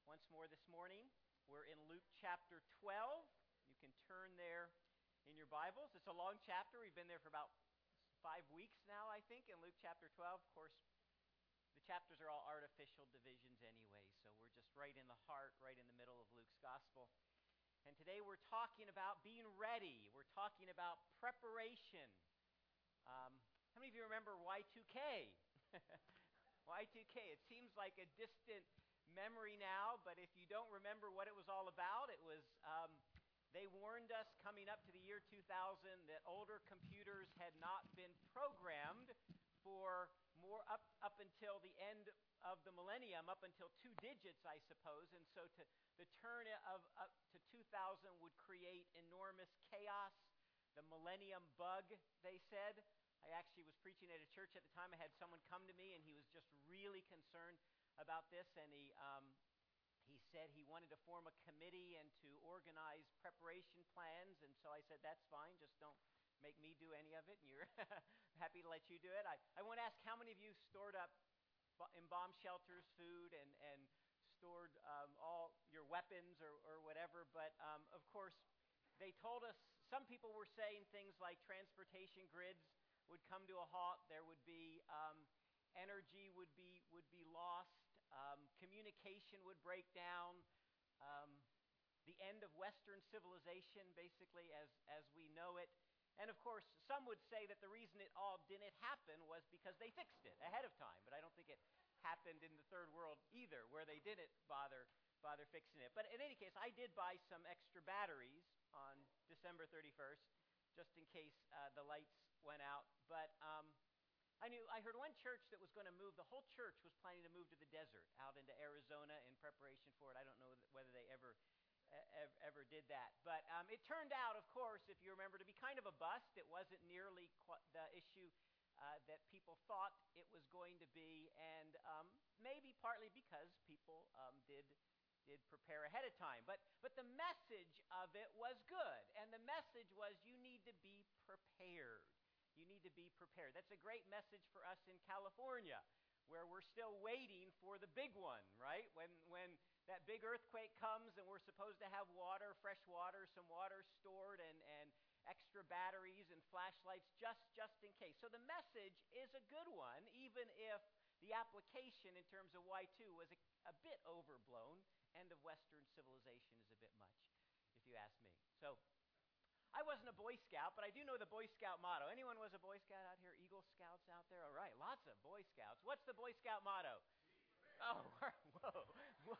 once more this morning. We're in Luke chapter 12. You can turn there in your Bibles. It's a long chapter. We've been there for about 5 weeks now, I think, in Luke chapter 12. Of course, the chapters are all artificial divisions anyway, so we're just right in the heart, right in the middle of Luke's gospel. And today we're talking about being ready. We're talking about preparation. How many of you remember Y2K? Y2K. It seems like a distant memory now, but if you don't remember what it was all about, it was they warned us coming up to the year 2000 that older computers had not been programmed for more up until the end of the millennium, up until 2 digits, I suppose, and so the turn of up to 2000 would create enormous chaos. The millennium bug, they said. I actually was preaching at a church at the time. I had someone come to me, and he was just really concerned about this, and he said he wanted to form a committee and to organize preparation plans, and so I said, that's fine, just don't make me do any of it, and you're happy to let you do it. I want to ask how many of you stored up in bomb shelters food and stored all your weapons or whatever, but of course, they told us, some people were saying things like transportation grids would come to a halt, there would be energy would be lost, communication would break down, the end of Western civilization, basically, as we know it. And of course, some would say that the reason it all didn't happen was because they fixed it ahead of time. But I don't think it happened in the third world either, where they didn't bother fixing it. But in any case, I did buy some extra batteries on December 31st, just in case the lights went out. But I heard one church that was going to move. The whole church was planning to move to the desert, out into Arizona, in preparation for it. I don't know whether they ever did that. But it turned out, of course, if you remember, to be kind of a bust. It wasn't nearly the issue that people thought it was going to be, and maybe partly because people did prepare ahead of time. But the message of it was good, and the message was you need to be prepared. You need to be prepared. That's a great message for us in California, where we're still waiting for the big one, right? When that big earthquake comes and we're supposed to have water, fresh water, some water stored, and extra batteries and flashlights just in case. So the message is a good one, even if the application in terms of Y2 was a bit overblown. End of Western civilization is a bit much, if you ask me. So I wasn't a Boy Scout, but I do know the Boy Scout motto. Anyone was a Boy Scout out here? Eagle Scouts out there? All right, lots of Boy Scouts. What's the Boy Scout motto? Oh, whoa.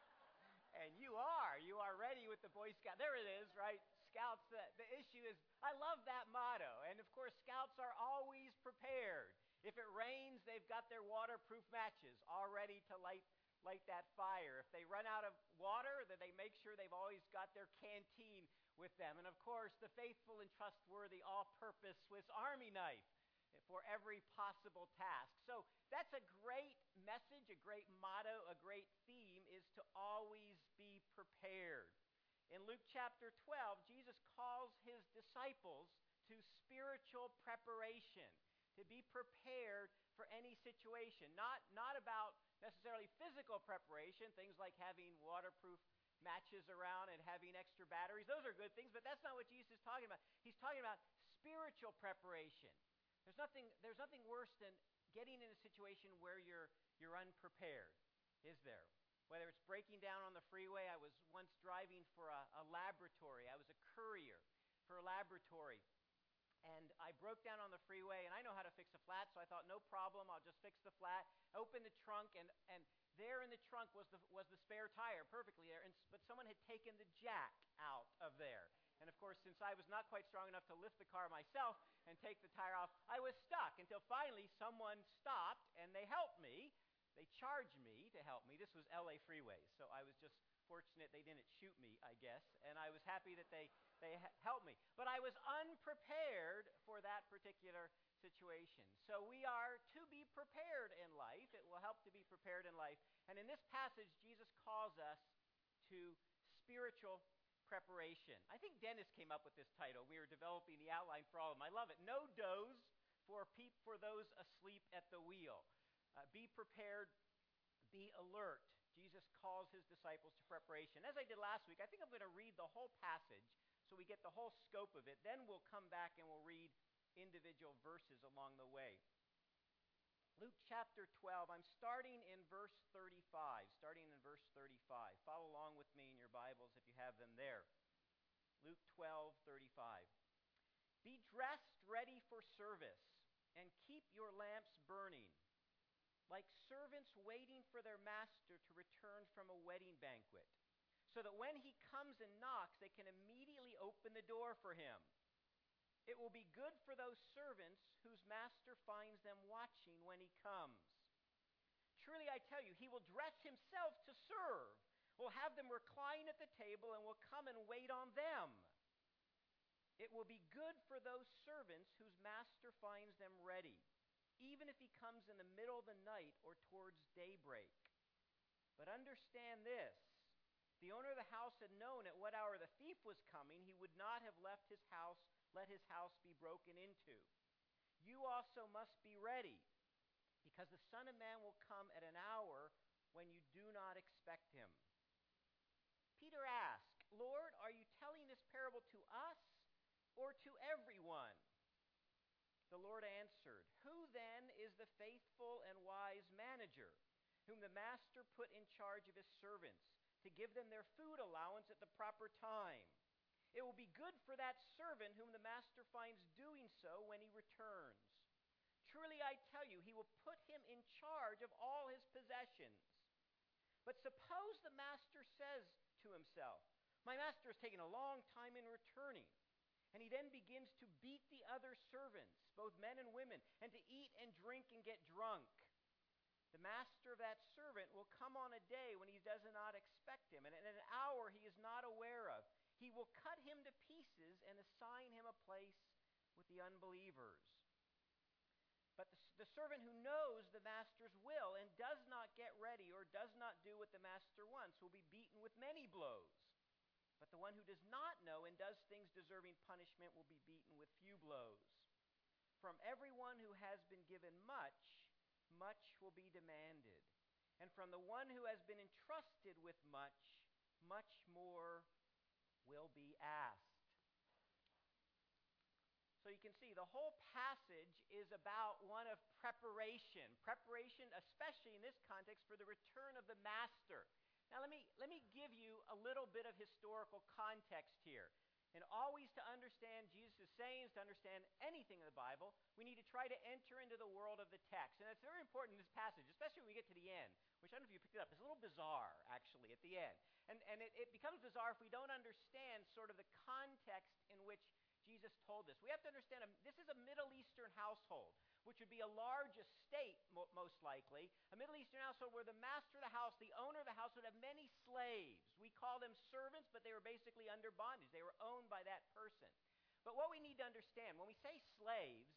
And you are ready with the Boy Scout. There it is, right? Scouts, the issue is, I love that motto. And of course, Scouts are always prepared. If it rains, they've got their waterproof matches all ready to light that fire. If they run out of water, then they make sure they've always got their canteen with them. And of course, the faithful and trustworthy all-purpose Swiss Army knife for every possible task. So that's a great message, a great motto, a great theme, is to always be prepared. In Luke chapter 12, Jesus calls his disciples to spiritual preparation, to be prepared for any situation. Not about necessarily physical preparation, things like having waterproof matches around and having extra batteries. Those are good things, but that's not what Jesus is talking about. He's talking about spiritual preparation. There's nothing worse than getting in a situation where you're unprepared, is there? Whether it's breaking down on the freeway. I was once driving for a laboratory. I was a courier for a laboratory. And I broke down on the freeway, and I know how to fix a flat, so I thought, no problem, I'll just fix the flat. I opened the trunk, and there in the trunk was the spare tire, perfectly there, but someone had taken the jack out of there. And of course, since I was not quite strong enough to lift the car myself and take the tire off, I was stuck until finally someone stopped, and they helped me. They charged me to help me. This was LA freeway, so I was just fortunate they didn't shoot me, I guess, and I was happy that they helped me. But I was unprepared for that particular situation. So we are to be prepared in life. It will help to be prepared in life. And in this passage, Jesus calls us to spiritual preparation. I think Dennis came up with this title. We were developing the outline for all of them. I love it. No doze for those asleep at the wheel. Be prepared, be alert. Jesus Jesus calls his disciples to preparation. As I did last week, I think I'm going to read the whole passage so we get the whole scope of it. Then we'll come back and we'll read individual verses along the way. Luke chapter 12, I'm starting in verse 35. Follow along with me in your Bibles if you have them there. Luke 12:35. Be dressed ready for service, and keep your lamps burning, like servants waiting for their master to return from a wedding banquet, so that when he comes and knocks, they can immediately open the door for him. It will be good for those servants whose master finds them watching when he comes. Truly I tell you, he will dress himself to serve, will have them recline at the table, and will come and wait on them. It will be good for those servants whose master finds them ready, even if he comes in the middle of the night or towards daybreak. But understand this, the owner of the house had known at what hour the thief was coming, he would not have let his house be broken into. You also must be ready, because the Son of Man will come at an hour when you do not expect him. Peter asked, Lord, are you telling this parable to us or to everyone? The Lord answered, Who then is the faithful and wise manager, whom the master put in charge of his servants, to give them their food allowance at the proper time? It will be good for that servant whom the master finds doing so when he returns. Truly I tell you, he will put him in charge of all his possessions. But suppose the master says to himself, My master has taken a long time in returning. And he then begins to beat the other servants, both men and women, and to eat and drink and get drunk. The master of that servant will come on a day when he does not expect him, and at an hour he is not aware of. He will cut him to pieces and assign him a place with the unbelievers. But the servant who knows the master's will and does not get ready or does not do what the master wants will be beaten with many blows. But the one who does not know and does things deserving punishment will be beaten with few blows. From everyone who has been given much, much will be demanded. And from the one who has been entrusted with much, much more will be asked. So you can see the whole passage is about one of preparation. Preparation, especially in this context, for the return of the master. Now let me give you a little bit of historical context here. And always to understand Jesus' sayings, to understand anything in the Bible, we need to try to enter into the world of the text. And it's very important in this passage, especially when we get to the end, which I don't know if you picked it up. It's a little bizarre, actually, at the end. And it becomes bizarre if we don't understand sort of the context in which Jesus told this. We have to understand this is a Middle Eastern household, which would be a large estate, most likely. A Middle Eastern household where the master of the house, the owner of the house, would have many slaves. We call them servants, but they were basically under bondage. They were owned by that person. But what we need to understand, when we say slaves,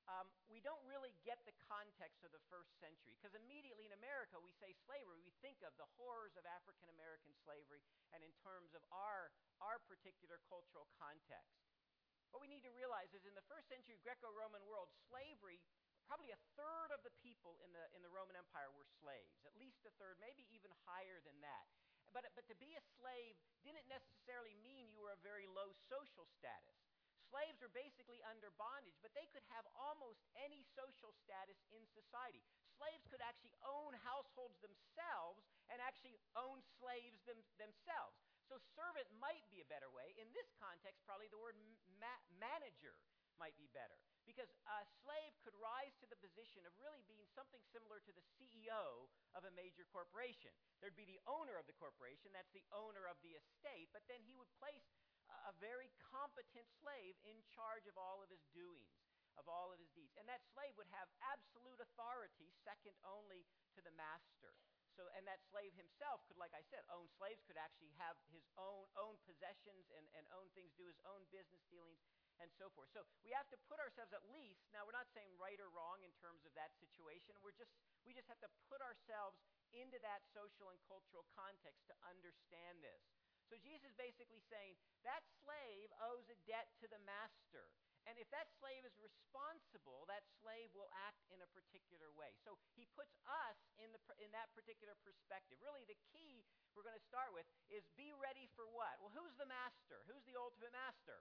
we don't really get the context of the first century. Because immediately in America, we say slavery, we think of the horrors of African American slavery and in terms of our particular cultural context. What we need to realize is in the first century Greco-Roman world, slavery, probably a third of the people in the Roman Empire were slaves. At least a third, maybe even higher than that. But to be a slave didn't necessarily mean you were a very low social status. Slaves were basically under bondage, but they could have almost any social status in society. Slaves could actually own households themselves and actually own slaves themselves. So servant might be a better way. In this context, probably the word manager might be better. Because a slave could rise to the position of really being something similar to the CEO of a major corporation. There'd be the owner of the corporation, that's the owner of the estate, but then he would place a very competent slave in charge of all of his doings, of all of his deeds. And that slave would have absolute authority, second only to the master. So, and that slave himself could, like I said, own slaves, could actually have his own possessions and own things, do his own business dealings, and so forth. So we have to put ourselves at least, now we're not saying right or wrong in terms of that situation, we just have to put ourselves into that social and cultural context to understand this. So Jesus is basically saying that slave owes a debt to the master. And if that slave is responsible, that slave will act in a particular way. So he puts us in that particular perspective. Really, the key we're going to start with is be ready for what? Well, who's the master? Who's the ultimate master?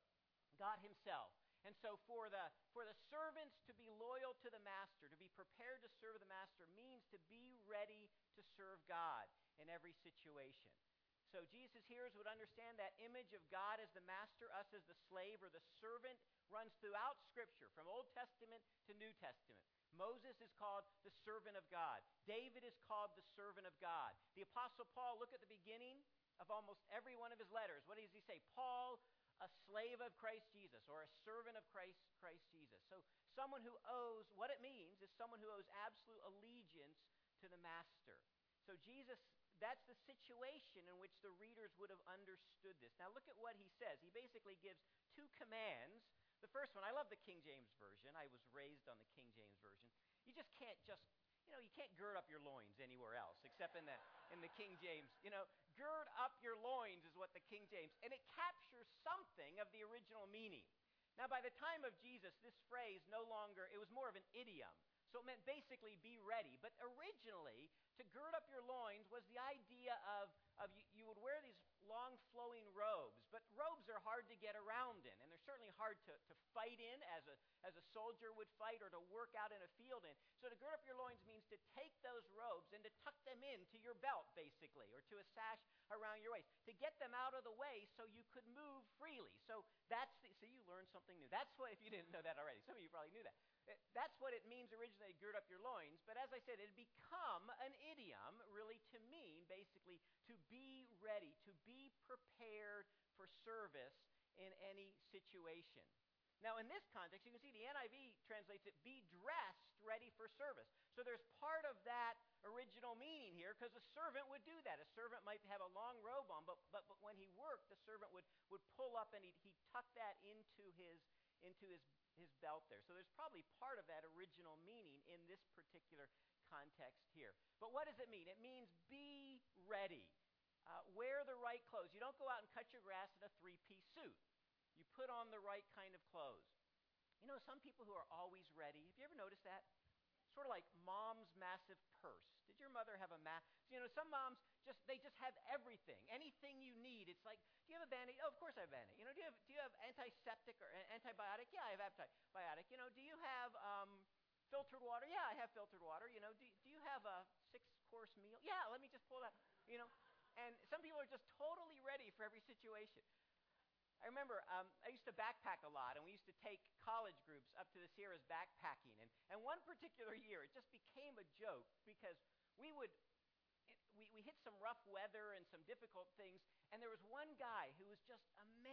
God himself. And so for the servants to be loyal to the master, to be prepared to serve the master, means to be ready to serve God in every situation. So Jesus' hearers would understand that image of God as the master, us as the slave or the servant, runs throughout Scripture, from Old Testament to New Testament. Moses is called the servant of God. David is called the servant of God. The Apostle Paul, look at the beginning of almost every one of his letters. What does he say? Paul, a slave of Christ Jesus, or a servant of Christ Jesus. So someone who owes, what it means is someone who owes absolute allegiance to the master. So Jesus, that's the situation in which the readers would have understood this. Now look at what he says. He basically gives two commands. The first one, I love the King James Version. I was raised on the King James Version. You can't you can't gird up your loins anywhere else except in the King James. Gird up your loins is what the King James, and it captures something of the original meaning. Now, by the time of Jesus, this phrase it was more of an idiom. So it meant basically be ready. But originally, to gird up your loins was the idea of you would wear these long flowing robes. But robes are hard to get around in, and they're certainly hard to fight in as a soldier would fight or to work out in a field in. So to gird up your loins means to take those robes and to tuck them into your belt, basically, or to a sash around your waist, to get them out of the way so you could move freely. So you learned something new. That's what, if you didn't know that already. Some of you probably knew that. That's what it means originally, gird up your loins. But as I said, it had become an idiom really to mean basically to be ready, to be prepared for service in any situation. Now in this context, you can see the NIV translates it, be dressed ready for service. So there's part of that original meaning here because a servant would do that. A servant might have a long robe on, but when he worked, the servant would pull up and he'd tuck that into his belt there. So there's probably part of that original meaning in this particular context here. But what does it mean? It means be ready. Wear the right clothes. You don't go out and cut your grass in a three-piece suit. You put on the right kind of clothes. Some people who are always ready, have you ever noticed that? Sort of like mom's massive purse. Did your mother have a some moms they just have everything. Anything you need. It's like, do you have a Band-Aid? Oh, of course I have a Band-Aid. Do you have antiseptic or antibiotic? Yeah, I have antibiotic. Do you have filtered water? Yeah, I have filtered water. Do you have a 6-course meal? Yeah, let me just pull that. And some people are just totally ready for every situation. I remember I used to backpack a lot, and we used to take college groups up to the Sierras backpacking. And one particular year, it just became a joke because we hit some rough weather and some difficult things, and there was one guy who was just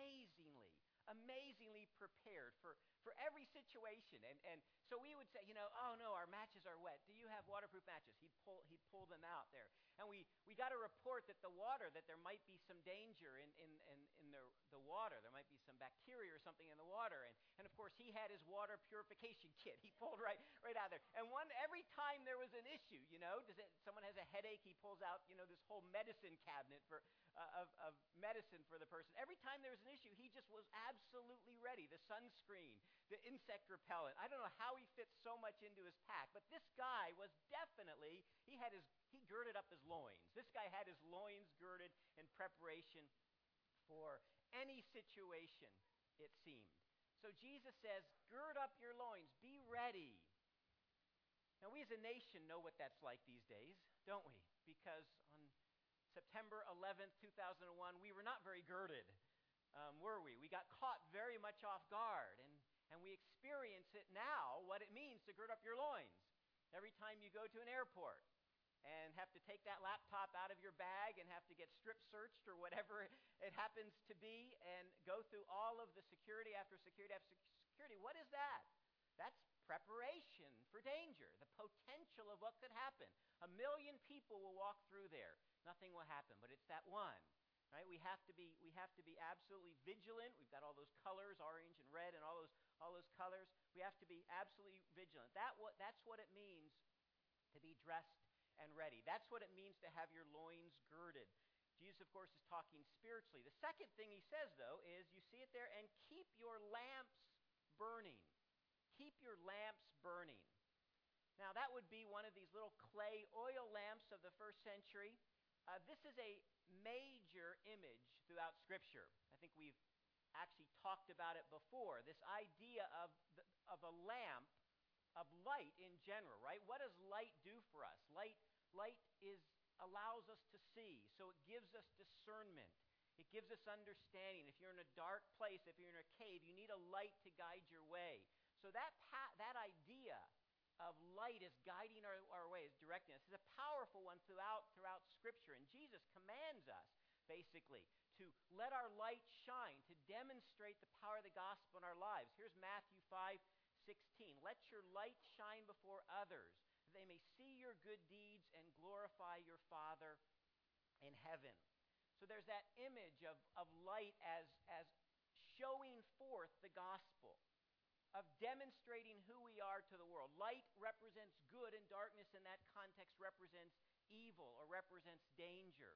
amazingly prepared for every situation. And so we would say, oh no, our matches are wet. Do you have waterproof matches? He'd pull them out there. And we got a report that that there might be some danger in the water. There might be some bacteria or something in the water. And of course he had his water purification kit. He pulled right out there. And every time there was an issue, someone has a headache, he pulls out, this whole medicine cabinet of medicine for the person. Every time there was an issue, he just was absolutely ready. The sunscreen, the insect repellent. I don't know how he fits so much into his pack, but this guy was definitely, he girded up his loins. This guy had his loins girded in preparation for any situation, it seemed. So Jesus says, gird up your loins, be ready. Now we as a nation know what that's like these days, don't we? Because on September 11th, 2001, we were not very girded, were we? We got caught very much off guard, and we experience it now, what it means to gird up your loins. Every time you go to an airport and have to take that laptop out of your bag and have to get strip searched or whatever it happens to be and go through all of the security after security after security, what is that? That's preparation for danger, the potential of what could happen. 1 million people will walk through there. Nothing will happen, but it's that one. Right? We have to be absolutely vigilant. We've got all those colors, orange and red, and all those colors. We have to be absolutely vigilant. That's what it means to be dressed and ready. That's what it means to have your loins girded. Jesus, of course, is talking spiritually. The second thing he says, though, is you see it there, and keep your lamps burning. Keep your lamps burning. Now, that would be one of these little clay oil lamps of the first century. This is a major image throughout Scripture. I think we've actually talked about it before, this idea of a lamp, of light in general, right? What does light do for us? Light allows us to see, so it gives us discernment. It gives us understanding. If you're in a dark place, if you're in a cave, you need a light to guide your way. So that idea of light is guiding our way, is directing us. It's a powerful one throughout Scripture. And Jesus commands us, basically, to let our light shine, to demonstrate the power of the gospel in our lives. Here's Matthew 5:16. Let your light shine before others, that they may see your good deeds and glorify your Father in heaven. So there's that image of light as showing forth the gospel, of demonstrating who we are to the world. Light represents good, and darkness in that context represents evil or represents danger.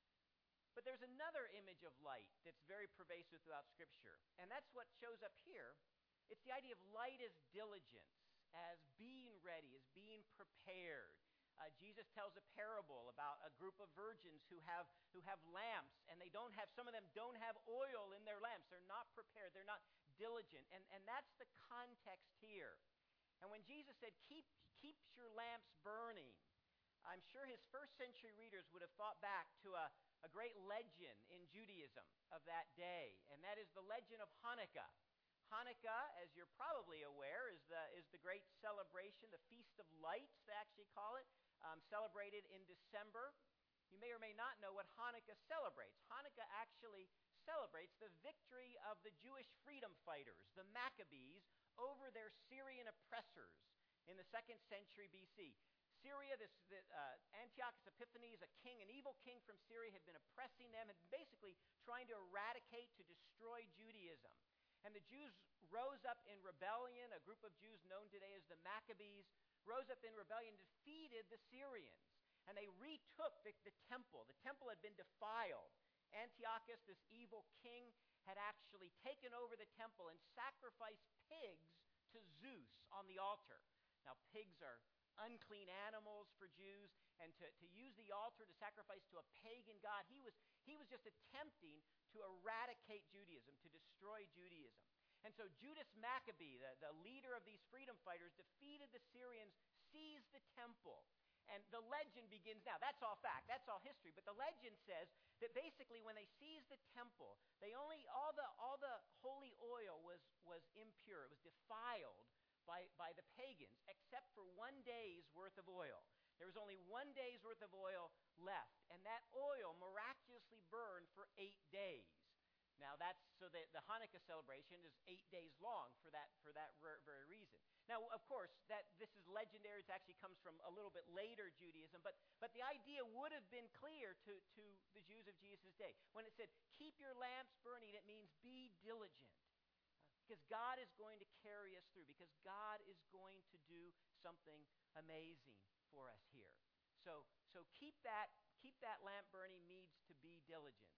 But there's another image of light that's very pervasive throughout Scripture, and that's what shows up here. It's the idea of light as diligence, as being ready, as being prepared. Jesus tells a parable about a group of virgins who have lamps, and some of them don't have oil in their lamps. They're not prepared. They're not diligent. And that's the context here. And when Jesus said, keep your lamps burning, I'm sure his first century readers would have thought back to a great legend in Judaism of that day, and that is the legend of Hanukkah. Hanukkah, as you're probably aware, is the great celebration, the Feast of Lights, they actually call it, celebrated in December. You may or may not know what Hanukkah celebrates. Hanukkah actually celebrates the victory of the Jewish freedom fighters, the Maccabees, over their Syrian oppressors in the 2nd century BC. Syria, Antiochus Epiphanes, an evil king from Syria, had been oppressing them and basically trying to eradicate, to destroy Judaism. And the Jews rose up in rebellion. A group of Jews known today as the Maccabees rose up in rebellion, defeated the Syrians. And they retook the temple. The temple had been defiled. Antiochus, this evil king, had actually taken over the temple and sacrificed pigs to Zeus on the altar. Now, pigs are unclean animals for Jews, and to use the altar to sacrifice to a pagan god, he was just attempting to eradicate Judaism, to destroy Judaism. And so Judas Maccabee, the leader of these freedom fighters, defeated the Syrians, seized the temple. And the legend begins now. That's all fact. That's all history. But the legend says that basically when they seized the temple, all the holy oil was impure. It was defiled by the pagans, except for 1 day's worth of oil. There was only 1 day's worth of oil left, and that oil miraculously burned for 8 days. Now the Hanukkah celebration is 8 days long for that very reason. Now, of course, this is legendary. It actually comes from a little bit later Judaism, but the idea would have been clear to the Jews of Jesus' day. When it said, keep your lamps burning, it means be diligent. Because God is going to carry us through, because God is going to do something amazing for us here. So keep that lamp burning means to be diligent.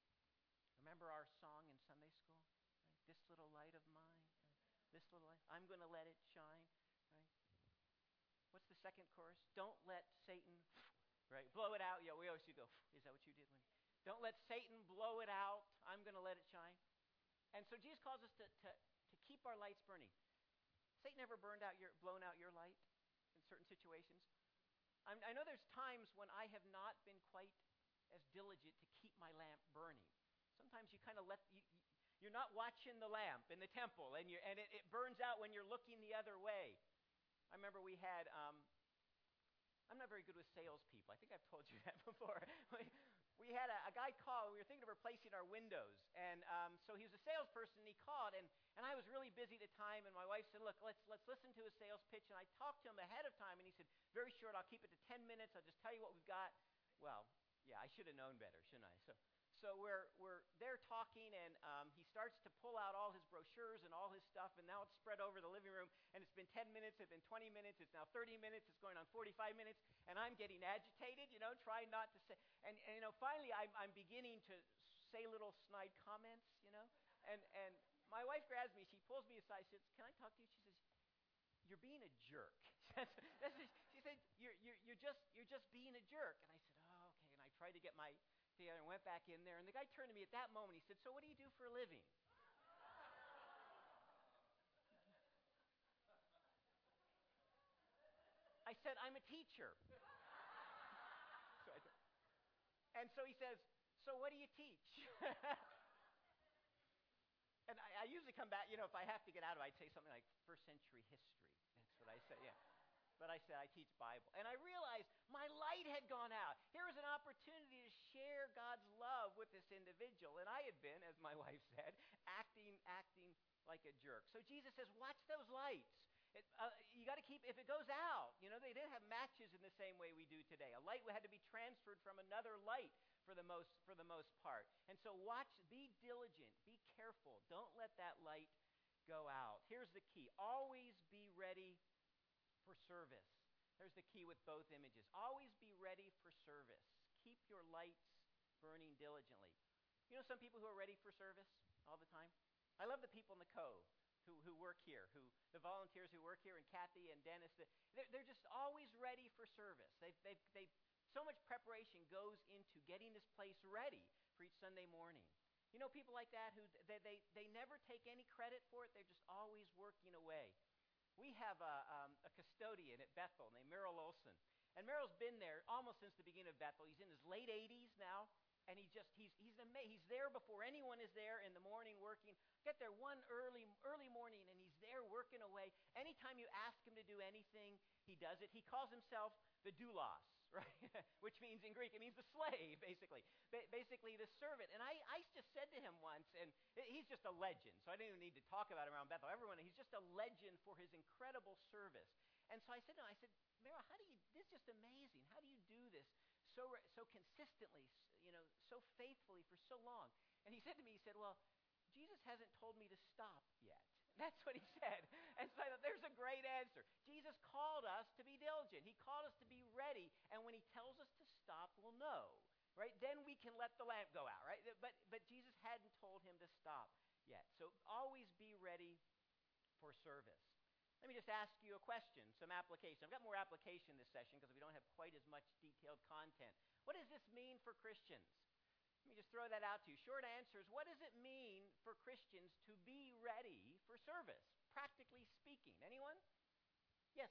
Remember our song in Sunday school? Right? This little light of mine, this little light, I'm going to let it shine. Right? What's the second chorus? Don't let Satan, right, blow it out. Yeah, we always do go, is that what you did? Don't let Satan blow it out. I'm going to let it shine. And so Jesus calls us to keep our lights burning. Satan never blown out your light in certain situations. I know there's times when I have not been quite as diligent to keep my lamp burning. Sometimes you kind of you're not watching the lamp in the temple, and it burns out when you're looking the other way. I remember we had, I'm not very good with salespeople. I think I've told you that before. We had a guy call. We were thinking of replacing our windows, and so he was a salesperson. And he called, and I was really busy at the time. And my wife said, "Look, let's listen to his sales pitch." And I talked to him ahead of time, and he said, "Very short. I'll keep it to 10 minutes. I'll just tell you what we've got." Well, yeah, I should have known better, shouldn't I? So we're there talking, and he starts to pull out all his brochures and all his stuff, and now it's spread over the living room, and it's been 10 minutes, it's been 20 minutes, it's now 30 minutes, it's going on 45 minutes, and I'm getting agitated, trying not to say, and finally I'm beginning to say little snide comments, And my wife grabs me. She pulls me aside. She says, "Can I talk to you?" She says, "You're being a jerk." She said, "You're just being a jerk." And I said, "Oh, okay." And I tried to get my together and went back in there. And the guy turned to me at that moment. He said, "So what do you do for a living?" I said, "I'm a teacher." And so he says, "So what do you teach?" And I usually come back, if I have to get out of it, I'd say something like first century history. That's what I say, yeah. But I said, I teach Bible. And I realized my light had gone out. Here was an opportunity to share God's love with this individual. And I had been, as my wife said, acting like a jerk. So Jesus says, watch those lights. You got to keep, if it goes out, they didn't have matches in the same way we do today. A light had to be transferred from another light for the most part. And so be diligent, be careful. Don't let that light go out. Here's the key. Always be ready for service. There's the key with both images. Always be ready for service. Keep your lights burning diligently. Some people who are ready for service all the time? I love the people in the Cove who work here, the volunteers who work here, and Kathy and Dennis. They're just always ready for service. They so much preparation goes into getting this place ready for each Sunday morning. People like that who they never take any credit for it. They're just always working away. We have a custodian at Bethel named Merrill Olson. And Merrill's been there almost since the beginning of Bethel. He's in his late 80s now. And he's amazing. He's there before anyone is there in the morning working. Get there one early morning, and he's there working away. Anytime you ask him to do anything, he does it. He calls himself the doulos, right? Which means in Greek, it means the slave, basically. Basically, the servant. And I just said to him once, and he's just a legend, so I don't even need to talk about him around Bethel. He's just a legend for his incredible service. And so I said to him, Merrill, this is just amazing. How do you do this so consistently, so faithfully for so long? And he said to me, well, Jesus hasn't told me to stop yet. That's what he said. And so I thought, there's a great answer. Jesus called us to be diligent. He called us to be ready. And when he tells us to stop, we'll know, right? Then we can let the lamp go out, right? But Jesus hadn't told him to stop yet. So always be ready for service. Let me just ask you a question, some application. I've got more application this session because we don't have quite as much detailed content. What does this mean for Christians? Let me just throw that out to you. Short answers. What does it mean for Christians to be ready for service, practically speaking? Anyone? Yes?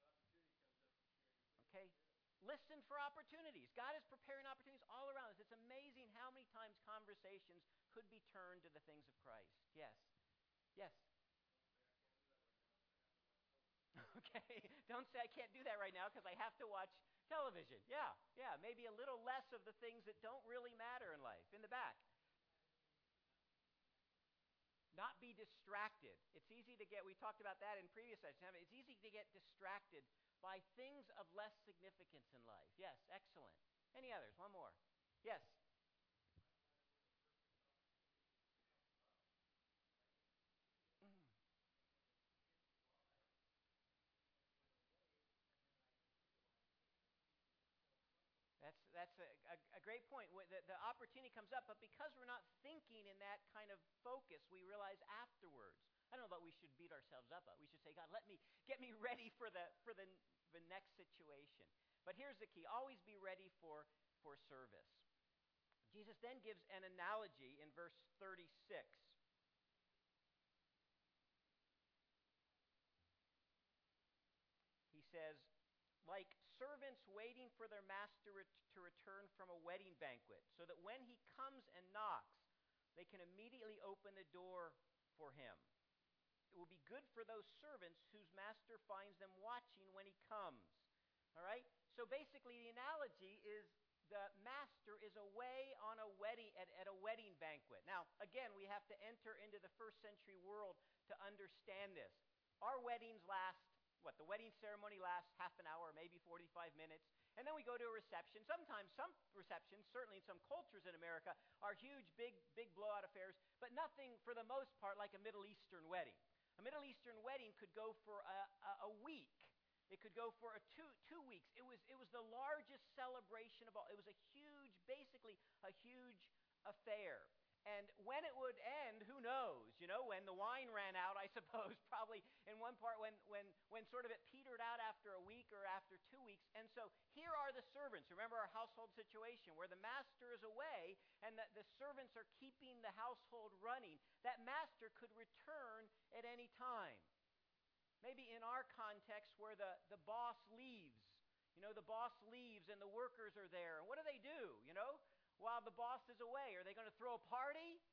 Okay. Listen for opportunities. God is preparing opportunities all around us. It's amazing how many times conversations could be turned to the things of Christ. Yes? Yes? Okay, don't say I can't do that right now because I have to watch television. Yeah, maybe a little less of the things that don't really matter in life. In the back. Not be distracted. It's easy to get, we talked about that in previous sessions, it's easy to get distracted by things of less significance in life. Yes, excellent. Any others? One more. Yes. That's a great point. The opportunity comes up, but because we're not thinking in that kind of focus, we realize afterwards. I don't know that we should beat ourselves up. We should say, God, get me ready for the next situation. But here's the key: always be ready for service. Jesus then gives an analogy in verse 36. He says, like servants waiting for their master to return from a wedding banquet, so that when he comes and knocks, they can immediately open the door for him. It will be good for those servants whose master finds them watching when he comes. All right? So basically the analogy is the master is away on a wedding at a wedding banquet. Now, again, we have to enter into the first century world to understand this. Our weddings last the wedding ceremony lasts half an hour, maybe 45 minutes, and then we go to a reception. Sometimes some receptions, certainly in some cultures in America, are huge, big blowout affairs, but nothing for the most part like a Middle Eastern wedding. A Middle Eastern wedding could go for a week. It could go for two weeks. It was the largest celebration of all. It was basically a huge affair. And when it would end, who knows? When the wine ran out, I suppose, probably in one part when sort of it petered out after a week or after 2 weeks. And so here are the servants. Remember our household situation where the master is away and the servants are keeping the household running. That master could return at any time. Maybe in our context where the boss leaves. The boss leaves and the workers are there. And what do? While the boss is away, are they going to throw a party?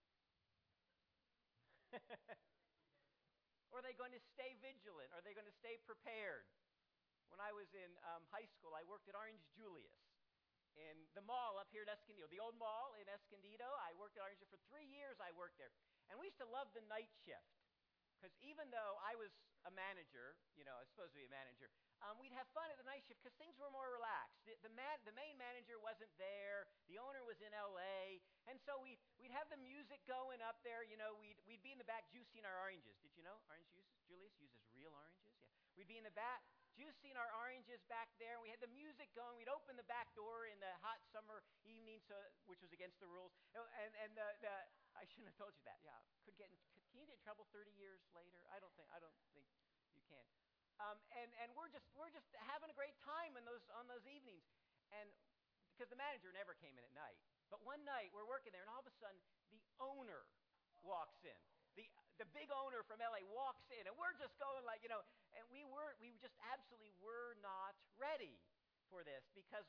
Or are they going to stay vigilant? Are they going to stay prepared? When I was in high school, I worked at Orange Julius in the mall up here at Escondido, the old mall in Escondido. I worked at Orange for 3 years. I worked there. And we used to love the night shift because even though I was a manager, I was supposed to be a manager, we'd have fun at the night shift because things were more relaxed. The main manager wasn't there. The owner was in L.A. And so we'd have the music going up there. We'd be in the back juicing our oranges. Did you know Orange Julius uses real oranges? Yeah. We'd be in the back juicing our oranges back there. And we had the music going. We'd open the back door in the hot summer evening, which was against the rules. And I shouldn't have told you that. Yeah. Can you get in trouble 30 years later? I don't think you can. And we're just having a great time on those evenings, and because the manager never came in at night. But one night we're working there, and all of a sudden the owner walks in. The big owner from LA walks in, and we're just going and we just absolutely were not ready for this because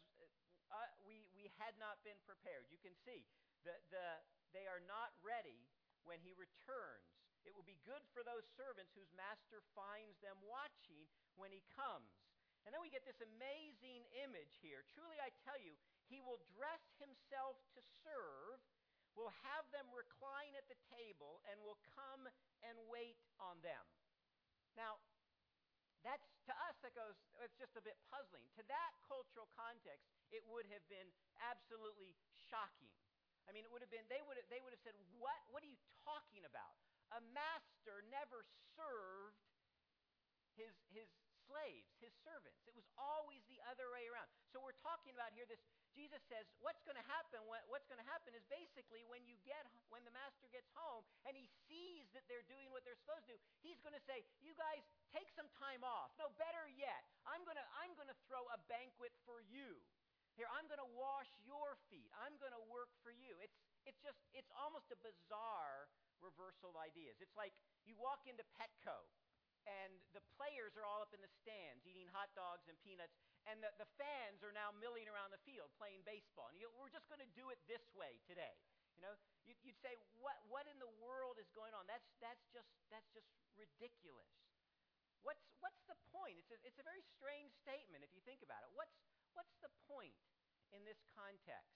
we had not been prepared. You can see they are not ready when he returns. It will be good for those servants whose master finds them watching when he comes. And then we get this amazing image here. Truly I tell you, he will dress himself to serve, will have them recline at the table, and will come and wait on them. Now, that's to us it's just a bit puzzling. To that cultural context, it would have been absolutely shocking. I mean, it would have been they would have said, "What are you talking about? A master never served his slaves, his servants. It was always the other way around." So we're talking about here this. Jesus says, what's going to happen? What's going to happen is basically when the master gets home and he sees that they're doing what they're supposed to do, he's going to say, "You guys take some time off. No, better yet, I'm going to throw a banquet for you. Here, I'm going to wash your feet. I'm going to work for you." It's almost a bizarre reversal of ideas. It's like you walk into Petco and the players are all up in the stands eating hot dogs and peanuts, and the fans are now milling around the field playing baseball. And we're just going to do it this way today. You'd say, what in the world is going on? That's just ridiculous. What's the point? It's a very strange statement if you think about it. What's the point in this context?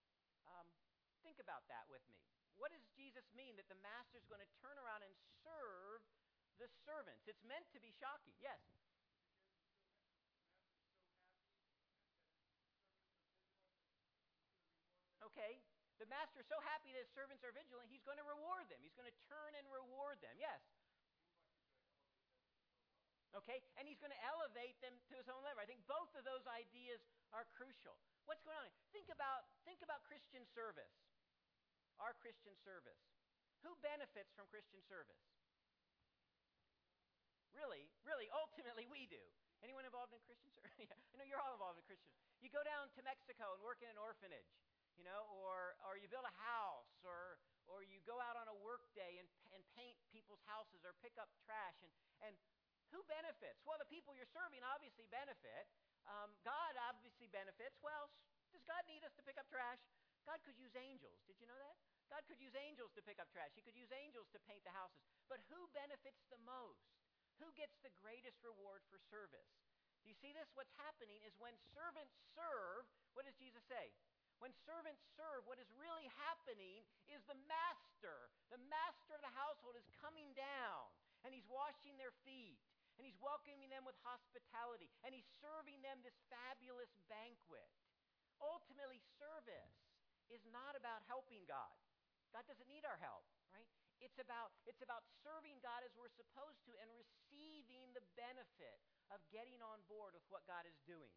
Think about that with me. What does Jesus mean that the master's going to turn around and serve the servants? It's meant to be shocking. Yes? Okay. The master is so happy that his servants are vigilant, he's going to reward them. He's going to turn and reward them. Yes? Okay, and he's going to elevate them to his own level. I think both of those ideas are crucial. What's going on? Think about Christian service. Our Christian service. Who benefits from Christian service? Really, ultimately we do. Anyone involved in Christian service? Yeah, I know you're all involved in Christian. You go down to Mexico and work in an orphanage, or you build a house, or you go out on a work day and paint people's houses or pick up trash. And who benefits? Well, the people you're serving obviously benefit. God obviously benefits. Well, does God need us to pick up trash? God could use angels. Did you know that? God could use angels to pick up trash. He could use angels to paint the houses. But who benefits the most? Who gets the greatest reward for service? Do you see this? What's happening is when servants serve, what does Jesus say? When servants serve, what is really happening is the master of the household is coming down, and he's washing their feet, and he's welcoming them with hospitality, and he's serving them this fabulous banquet. Ultimately, service is not about helping God. God doesn't need our help, right? It's about serving God as we're supposed to and receiving the benefit of getting on board with what God is doing.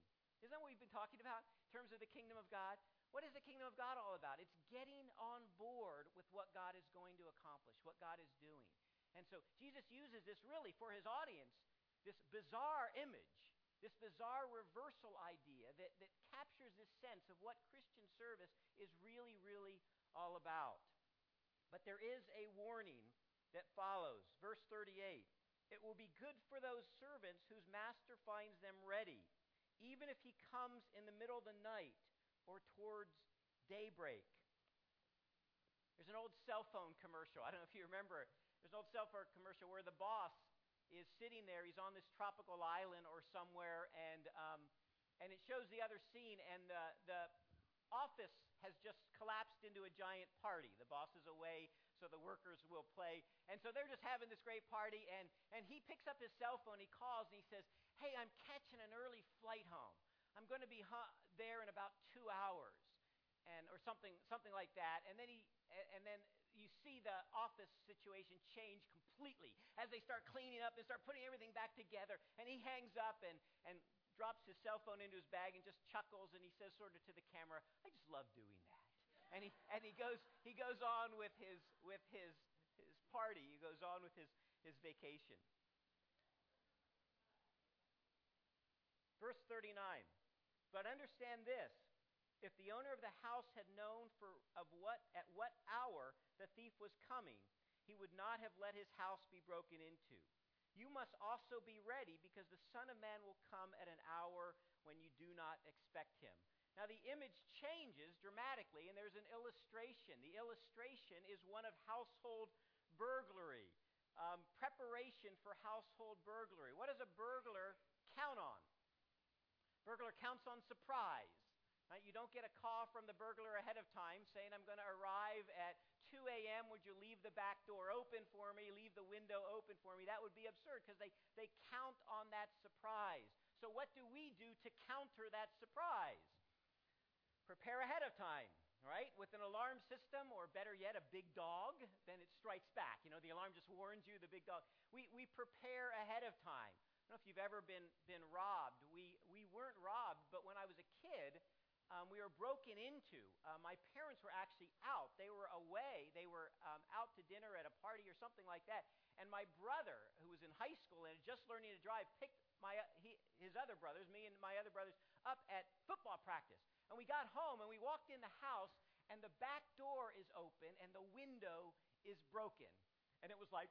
Isn't that what we've been talking about in terms of the kingdom of God? What is the kingdom of God all about? It's getting on board with what God is going to accomplish, what God is doing. And so Jesus uses this really for his audience, this bizarre image, this bizarre reversal idea that captures this sense of what Christian service is really, really all about. But there is a warning that follows. Verse 38, it will be good for those servants whose master finds them ready, even if he comes in the middle of the night or towards daybreak. There's an old cell phone commercial. I don't know if you remember it. There's an old cell phone commercial where the boss is sitting there. He's on this tropical island or somewhere, and it shows the other scene, and the office has just collapsed into a giant party. The boss is away, so the workers will play. And so they're just having this great party, and he picks up his cell phone, he calls, and he says, hey, I'm catching an early flight home. I'm going to be there in about 2 hours, or something like that. And then you see the office situation change completely as they start cleaning up and start putting everything back together. And he hangs up and drops his cell phone into his bag and just chuckles, and he says sort of to the camera, I just love doing that. And he goes on with his party. He goes on with his vacation. Verse 39. But understand this, if the owner of the house had known at what hour the thief was coming, he would not have let his house be broken into. You must also be ready, because the Son of Man will come at an hour when you do not expect him. Now the image changes dramatically, and there's an illustration. The illustration is one of household burglary, preparation for household burglary. What does a burglar count on? Burglar counts on surprise. Right? You don't get a call from the burglar ahead of time saying, I'm going to arrive at 2 a.m. Would you leave the back door open for me, leave the window open for me? That would be absurd, because they count on that surprise. So what do we do to counter that surprise? Prepare ahead of time, right? With an alarm system, or better yet, a big dog, then it strikes back. The alarm just warns you, the big dog. We prepare ahead of time. I don't know if you've ever been robbed. We weren't robbed, but when I was a kid, we were broken into. My parents were actually out. They were away. They were out to dinner at a party or something like that. And my brother, who was in high school and just learning to drive, picked his other brothers, me and my other brothers, up at football practice. And we got home and we walked in the house, and the back door is open and the window is broken. And it was like,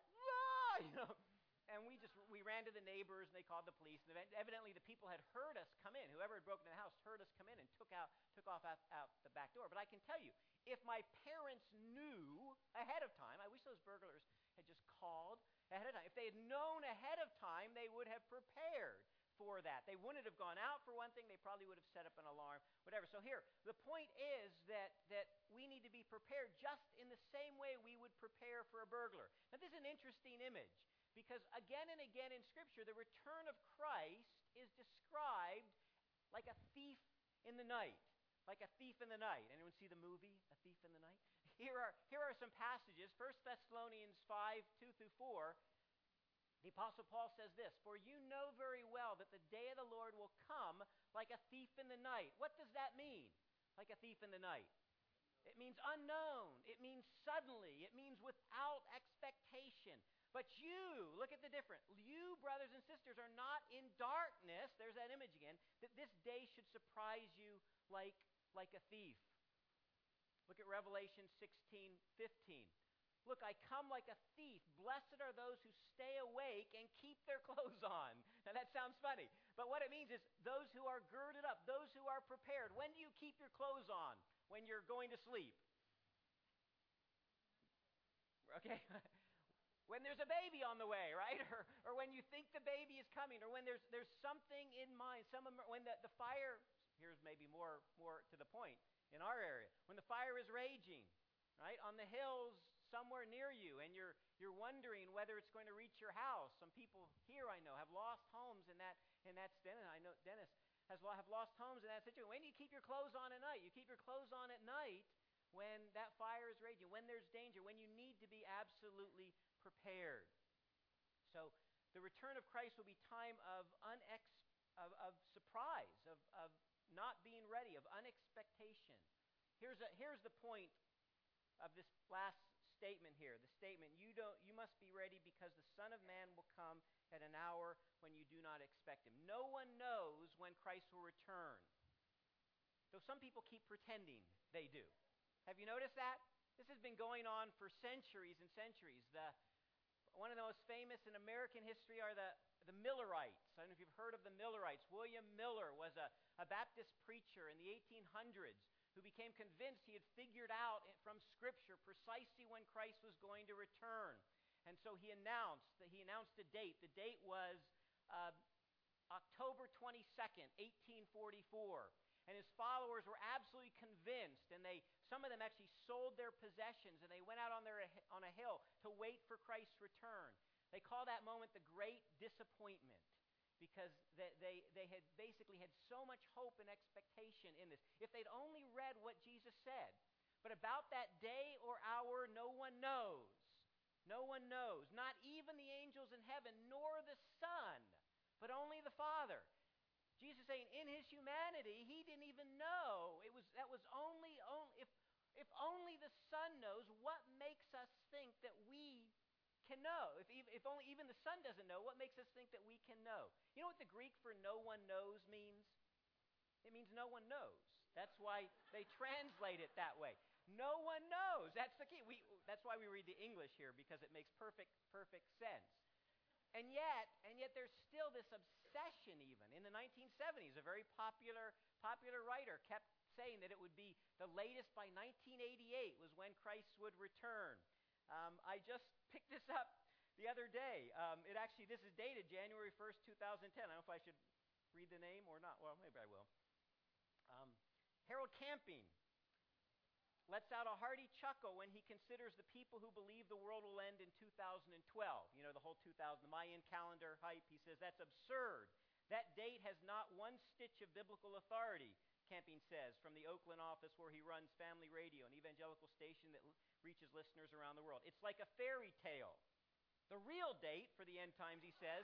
ah! And we ran to the neighbors, and they called the police. And evidently the people had heard us come in. Whoever had broken the house heard us come in and took off out the back door. But I can tell you, if my parents knew ahead of time, I wish those burglars had just called ahead of time. If they had known ahead of time, they would have prepared for that. They wouldn't have gone out, for one thing. They probably would have set up an alarm, whatever. So here, the point is that we need to be prepared just in the same way we would prepare for a burglar. Now, this is an interesting image, because again and again in Scripture, the return of Christ is described like a thief in the night. Like a thief in the night. Anyone see the movie, A Thief in the Night? Here are some passages. 1 Thessalonians 5, 2 through 4. The Apostle Paul says this, for you know very well that the day of the Lord will come like a thief in the night. What does that mean, like a thief in the night? It means unknown. It means suddenly. It means without expectation. But you, look at the difference. You, brothers and sisters, are not in darkness. There's that image again. That this day should surprise you like a thief. Look at Revelation 16:15. Look, I come like a thief. Blessed are those who stay awake and keep their clothes on. Now that sounds funny, but what it means is those who are girded up, those who are prepared. When do you keep your clothes on? When you're going to sleep. Okay? When there's a baby on the way, right? Or when you think the baby is coming, or when there's something in mind. When the fire, here's maybe more to the point in our area. When the fire is raging, right, on the hills somewhere near you, and you're wondering whether it's going to reach your house. Some people here, I know, have lost homes in that Dennis. I know Dennis have lost homes in that situation. When do you keep your clothes on at night? You keep your clothes on at night when that fire is raging, when there's danger, when you need to be absolutely prepared. So the return of Christ will be time of of surprise, of not being ready, of unexpectation. Here's the point of this last statement here. The statement, you must be ready because the Son of Man will come at an hour when you do not expect him. No one knows when Christ will return. Though some people keep pretending they do. Have you noticed that? This has been going on for centuries and centuries. One of the most famous in American history are the Millerites. I don't know if you've heard of the Millerites. William Miller was a Baptist preacher in the 1800s who became convinced he had figured out from Scripture precisely when Christ was going to return. And so he announced a date. The date was October 22nd, 1844. And his followers were absolutely convinced, and some of them actually sold their possessions, and they went out on a hill to wait for Christ's return. They call that moment the Great Disappointment, because they had basically had so much hope and expectation in this. If they'd only read what Jesus said. But about that day or hour, no one knows. No one knows. Not even the angels in heaven, nor the Son, but only the Father. Jesus saying, in his humanity, he didn't even know. That was only if only the Son knows, what makes us think that we can know? If only even the Son doesn't know, what makes us think that we can know? You know what the Greek for no one knows means? It means no one knows. That's why they translate it that way. No one knows. That's the key. That's why we read the English here, because it makes perfect sense. And yet there's still this obsession even. In the 1970s, a very popular writer kept saying that it would be the latest by 1988 was when Christ would return. I just picked this up the other day. This is dated January 1st, 2010. I don't know if I should read the name or not. Well, maybe I will. Harold Camping lets out a hearty chuckle when he considers the people who believe the world will end in 2012. You know, the whole the Mayan calendar hype. He says, that's absurd. That date has not one stitch of biblical authority, Camping says, from the Oakland office where he runs Family Radio, an evangelical station that reaches listeners around the world. It's like a fairy tale. The real date for the end times, he says,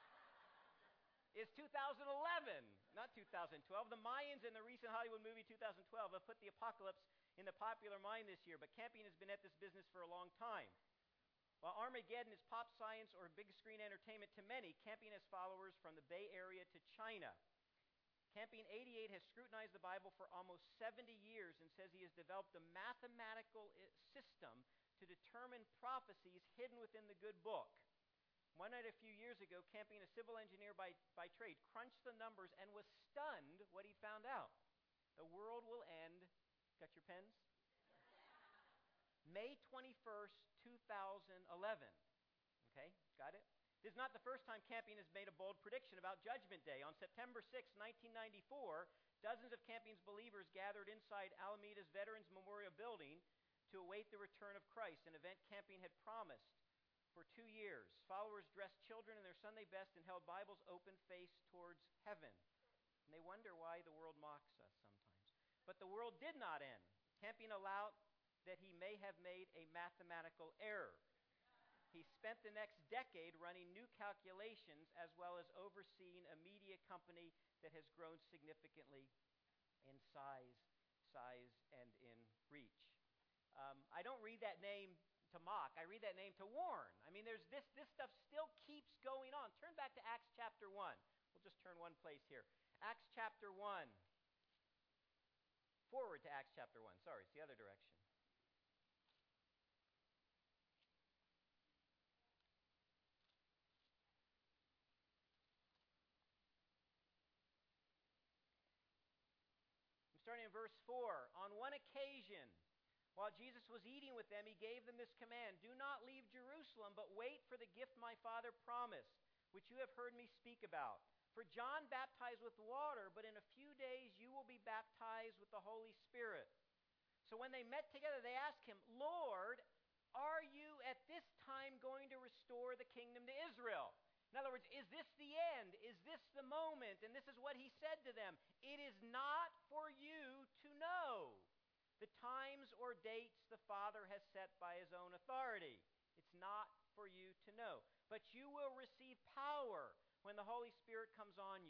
is 2011, not 2012. The Mayans in the recent Hollywood movie 2012 have put the apocalypse in the popular mind this year, but Camping has been at this business for a long time. While Armageddon is pop science or big screen entertainment to many, Camping has followers from the Bay Area to China. Camping 88 has scrutinized the Bible for almost 70 years and says he has developed a mathematical system to determine prophecies hidden within the good book. One night a few years ago, Camping, a civil engineer by trade, crunched the numbers and was stunned what he found out. The world will end, got your pens? May 21st, 2011. Okay, got it? This is not the first time Camping has made a bold prediction about Judgment Day. On September 6, 1994, dozens of Camping's believers gathered inside Alameda's Veterans Memorial Building to await the return of Christ, an event Camping had promised for 2 years. Followers dressed children in their Sunday best and held Bibles open-faced towards heaven. And they wonder why the world mocks us sometimes. But the world did not end. Camping allowed that he may have made a mathematical error. He spent the next decade running new calculations as well as overseeing a media company that has grown significantly in size and in reach. I don't read that name to mock. I read that name to warn. I mean, there's this stuff still keeps going on. Turn back to Acts chapter 1. We'll just turn one place here. Acts chapter 1. Forward to Acts chapter 1. Sorry, it's the other direction. Starting in verse 4, on one occasion, while Jesus was eating with them, he gave them this command, do not leave Jerusalem, but wait for the gift my Father promised, which you have heard me speak about. For John baptized with water, but in a few days you will be baptized with the Holy Spirit. So when they met together, they asked him, Lord, are you at this time going to restore the kingdom to Israel? In other words, is this the end? Is this the moment? And this is what he said to them. It is not for you to know the times or dates the Father has set by his own authority. It's not for you to know. But you will receive power when the Holy Spirit comes on you.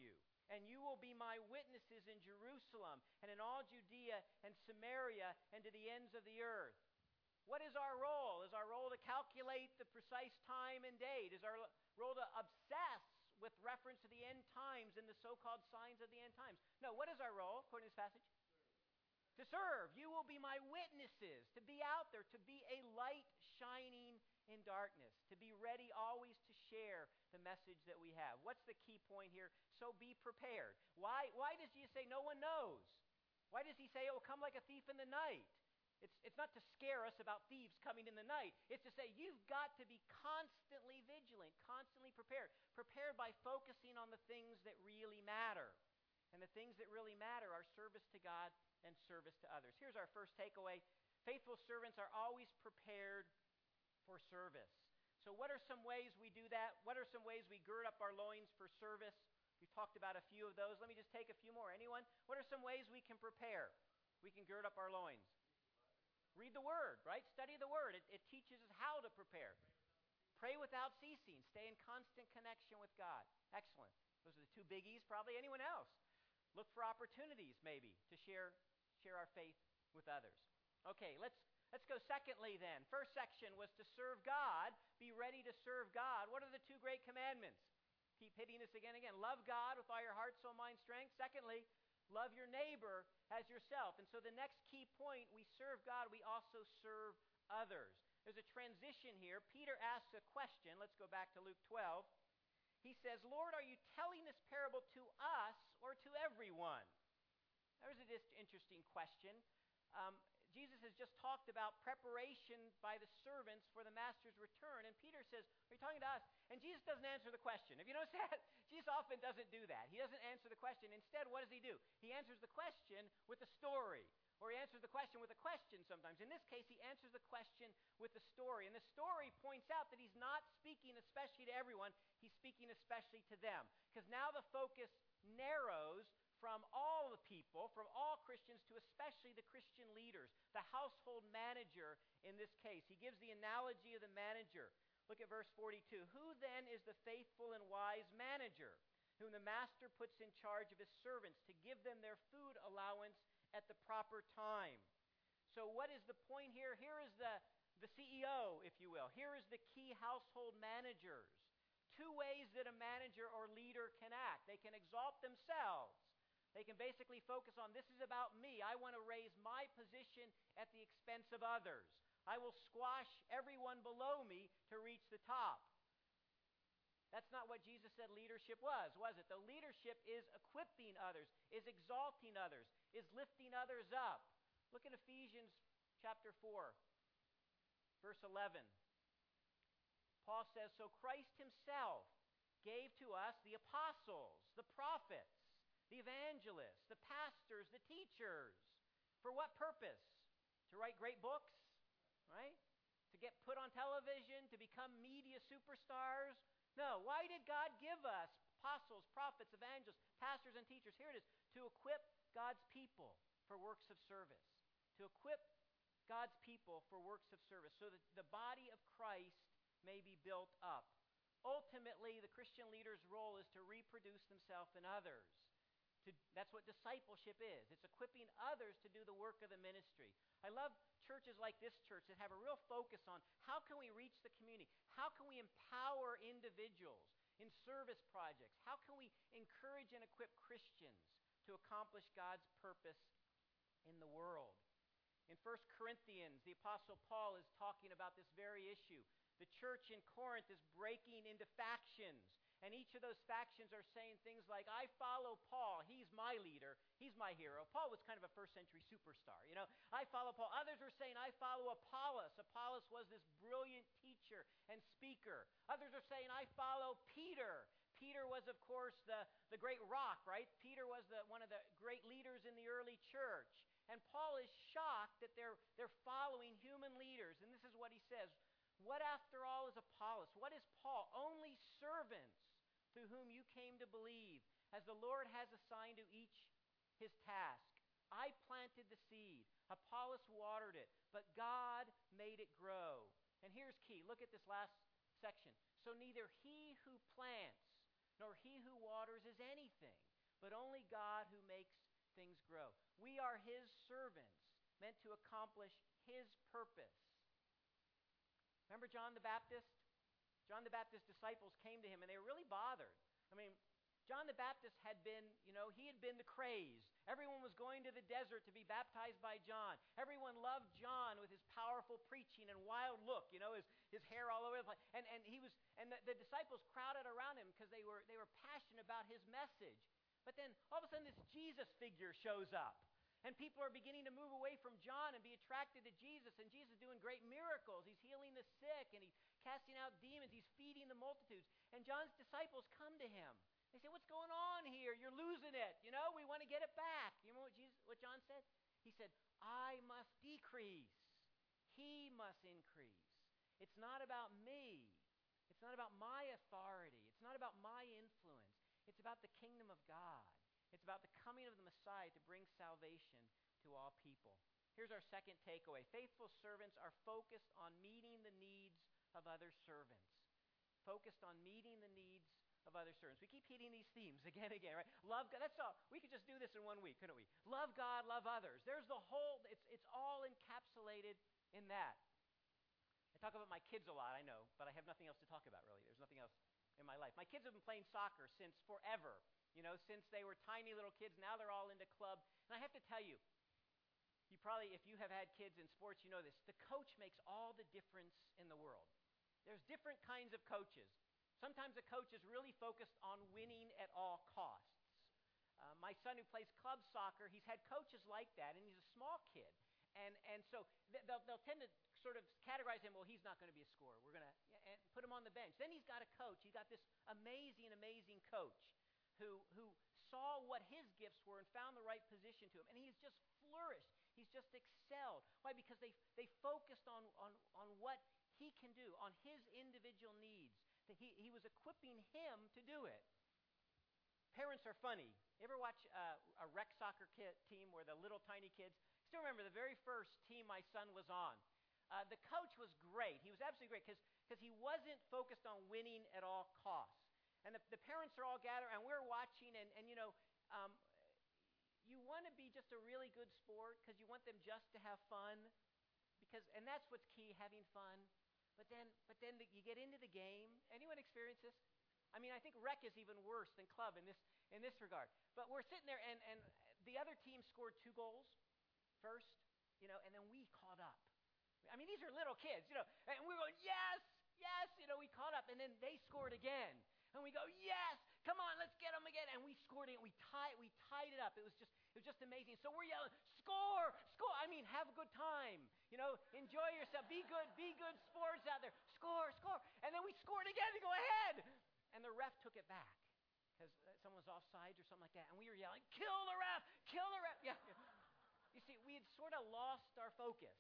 And you will be my witnesses in Jerusalem and in all Judea and Samaria and to the ends of the earth. What is our role? Is our role to calculate the precise time and date? Is our role to obsess with reference to the end times and the so-called signs of the end times? No, what is our role, according to this passage? To serve. You will be my witnesses, to be out there, to be a light shining in darkness, to be ready always to share the message that we have. What's the key point here? So be prepared. Why does Jesus say no one knows? Why does he say it will come like a thief in the night? It's not to scare us about thieves coming in the night. It's to say you've got to be constantly vigilant, constantly prepared. Prepared by focusing on the things that really matter. And the things that really matter are service to God and service to others. Here's our first takeaway. Faithful servants are always prepared for service. So what are some ways we do that? What are some ways we gird up our loins for service? We've talked about a few of those. Let me just take a few more. Anyone? What are some ways we can prepare? We can gird up our loins. Read the Word, right? Study the Word. It teaches us how to prepare. Pray without ceasing. Stay in constant connection with God. Excellent. Those are the two biggies. Probably anyone else. Look for opportunities, maybe, to share our faith with others. Okay, let's go secondly then. First section was to serve God. Be ready to serve God. What are the two great commandments? Keep hitting this again and again. Love God with all your heart, soul, mind, strength. Secondly, love your neighbor as yourself. And so the next key point, we serve God, we also serve others. There's a transition here. Peter asks a question. Let's go back to Luke 12. He says, Lord, are you telling this parable to us or to everyone? There's an interesting question. Jesus has just talked about preparation by the servants for the master's return. And Peter says, are you talking to us? And Jesus doesn't answer the question. Have you noticed that? Jesus often doesn't do that. He doesn't answer the question. Instead, what does he do? He answers the question with a story. Or he answers the question with a question sometimes. In this case, he answers the question with a story. And the story points out that he's not speaking especially to everyone. He's speaking especially to them. Because now the focus narrows from all the people, from all Christians, to especially the Christian leaders, the household manager in this case. He gives the analogy of the manager. Look at verse 42. Who then is the faithful and wise manager, whom the master puts in charge of his servants to give them their food allowance at the proper time? So what is the point here? Here is the CEO, if you will. Here is the key household managers. Two ways that a manager or leader can act. They can exalt themselves. They can basically focus on, this is about me. I want to raise my position at the expense of others. I will squash everyone below me to reach the top. That's not what Jesus said leadership was it? The leadership is equipping others, is exalting others, is lifting others up. Look at Ephesians chapter 4, verse 11. Paul says, so Christ himself gave to us the apostles, the prophets, the evangelists, the pastors, the teachers. For what purpose? To write great books, right? To get put on television, to become media superstars? No. Why did God give us apostles, prophets, evangelists, pastors, and teachers? Here it is. To equip God's people for works of service. To equip God's people for works of service so that the body of Christ may be built up. Ultimately, the Christian leader's role is to reproduce themselves in others. That's what discipleship is. It's equipping others to do the work of the ministry. I love churches like this church that have a real focus on how can we reach the community? How can we empower individuals in service projects? How can we encourage and equip Christians to accomplish God's purpose in the world? In 1 Corinthians, the Apostle Paul is talking about this very issue. The church in Corinth is breaking into factions. And each of those factions are saying things like, I follow Paul. He's my leader. He's my hero. Paul was kind of a first century superstar. I follow Paul. Others are saying, I follow Apollos. Apollos was this brilliant teacher and speaker. Others are saying, I follow Peter. Peter was, of course, the great rock, right? Peter was one of the great leaders in the early church. And Paul is shocked that they're following human leaders. And this is what he says. What, after all, is Apollos? What is Paul? Only servants through whom you came to believe, as the Lord has assigned to each his task. I planted the seed. Apollos watered it, but God made it grow. And here's key. Look at this last section. So neither he who plants nor he who waters is anything, but only God who makes things grow. We are his servants, meant to accomplish his purpose. Remember John the Baptist? John the Baptist's disciples came to him, and they were really bothered. I mean, John the Baptist had been, he had been the craze. Everyone was going to the desert to be baptized by John. Everyone loved John with his powerful preaching and wild look, his hair all over the place. And the disciples crowded around him because they were passionate about his message. But then all of a sudden this Jesus figure shows up. And people are beginning to move away from John and be attracted to Jesus. And Jesus is doing great miracles. He's healing the sick and he's casting out demons. He's feeding the multitudes. And John's disciples come to him. They say, "What's going on here? You're losing it. We want to get it back." You remember what John said? He said, "I must decrease. He must increase. It's not about me. It's not about my authority. It's not about my influence. It's about the kingdom of God. It's about the coming of the Messiah to bring salvation to all people." Here's our second takeaway. Faithful servants are focused on meeting the needs of other servants. Focused on meeting the needs of other servants. We keep hitting these themes again and again, right? Love God. That's all. We could just do this in 1 week, couldn't we? Love God, love others. There's the whole, it's all encapsulated in that. I talk about my kids a lot, I know, but I have nothing else to talk about, really. There's nothing else in my life. My kids have been playing soccer since forever, since they were tiny little kids. Now they're all into club. And I have to tell you, if you have had kids in sports, you know this. The coach makes all the difference in the world. There's different kinds of coaches. Sometimes a coach is really focused on winning at all costs. My son who plays club soccer, he's had coaches like that, and he's a small kid. And so they'll tend to sort of categorize him, well, he's not going to be a scorer. We're going to put him on the bench. Then he's got a coach. He's got this amazing, amazing coach who saw what his gifts were and found the right position to him. And he's just flourished. He's just excelled. Why? Because they focused on what he can do, on his individual needs. He was equipping him to do it. Parents are funny. You ever watch a rec soccer team where the little tiny kids? Still remember the very first team my son was on. The coach was great. He was absolutely great because he wasn't focused on winning at all costs. And the parents are all gathered, and we're watching, and you want to be just a really good sport because you want them just to have fun, and that's what's key, having fun. But then you get into the game. Anyone experience this? I mean, I think rec is even worse than club in this regard. But we're sitting there, and the other team scored 2 goals first, and then we caught up. I mean, these are little kids, and we're going, yes, we caught up, and then they scored again. And we go, yes, come on, let's get them again. And we scored it. We tied it up. It was just amazing. So we're yelling, score. I mean, have a good time. Enjoy yourself. Be good sports out there. Score. And then we scored again to go ahead. And the ref took it back because someone was offsides or something like that. And we were yelling, kill the ref. Yeah. You see, we had sort of lost our focus.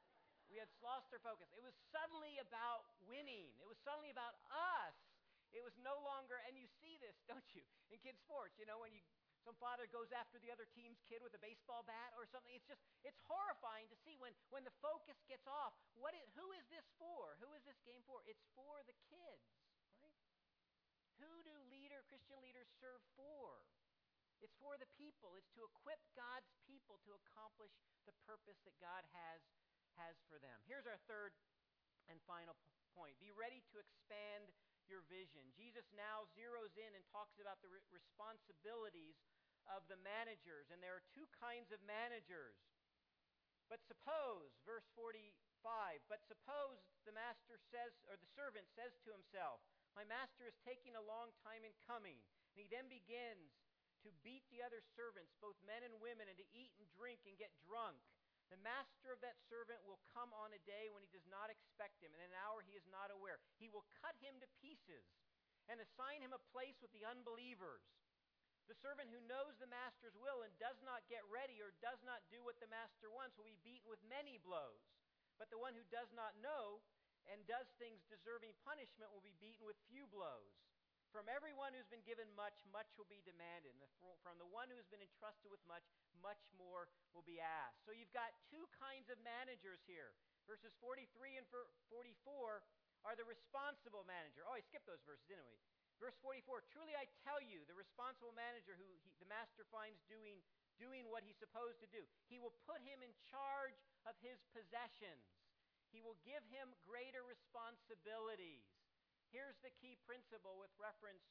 It was suddenly about winning. It was suddenly about us. It was no longer, and you see this, don't you, in kids' sports, when some father goes after the other team's kid with a baseball bat or something. It's horrifying to see when the focus gets off. Who is this for? Who is this game for? It's for the kids, right? Who do Christian leaders serve for? It's for the people. It's to equip God's people to accomplish the purpose that God has for them. Here's our third and final point. Be ready to expand your vision. Jesus now zeroes in and talks about the responsibilities of the managers, and there are 2 kinds of managers. But suppose, verse 45, the master says, or the servant says to himself, my master is taking a long time in coming, and he then begins to beat the other servants, both men and women, and to eat and drink and get drunk. The master of that servant will come on a day when he does not expect him, and an hour he is not aware. He will cut him to pieces and assign him a place with the unbelievers. The servant who knows the master's will and does not get ready or does not do what the master wants will be beaten with many blows. But the one who does not know and does things deserving punishment will be beaten with few blows. From everyone who's been given much, much will be demanded. And from the one who has been entrusted with much, much more will be asked. So you've got 2 kinds of managers here. Verses 43 and 44 are the responsible manager. Oh, I skipped those verses, didn't we? Verse 44, truly I tell you, the responsible manager the master finds doing what he's supposed to do, he will put him in charge of his possessions. He will give him greater responsibilities. Here's the key principle with reference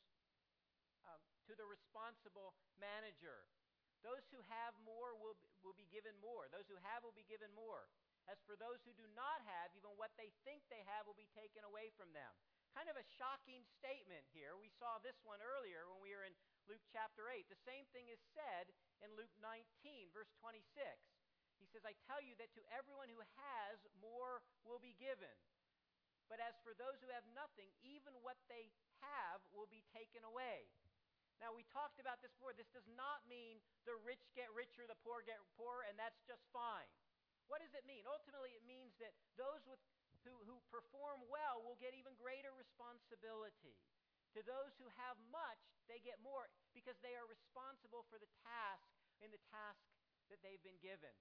to the responsible manager. Those who have more will be given more. Those who have will be given more. As for those who do not have, even what they think they have will be taken away from them. Kind of a shocking statement here. We saw this one earlier when we were in Luke chapter 8. The same thing is said in Luke 19, verse 26. He says, I tell you that to everyone who has, more will be given. But as for those who have nothing, even what they have will be taken away. Now, we talked about this before. This does not mean the rich get richer, the poor get poorer, and that's just fine. What does it mean? Ultimately, it means that those who perform well will get even greater responsibility. To those who have much, they get more because they are responsible for the task that they've been given.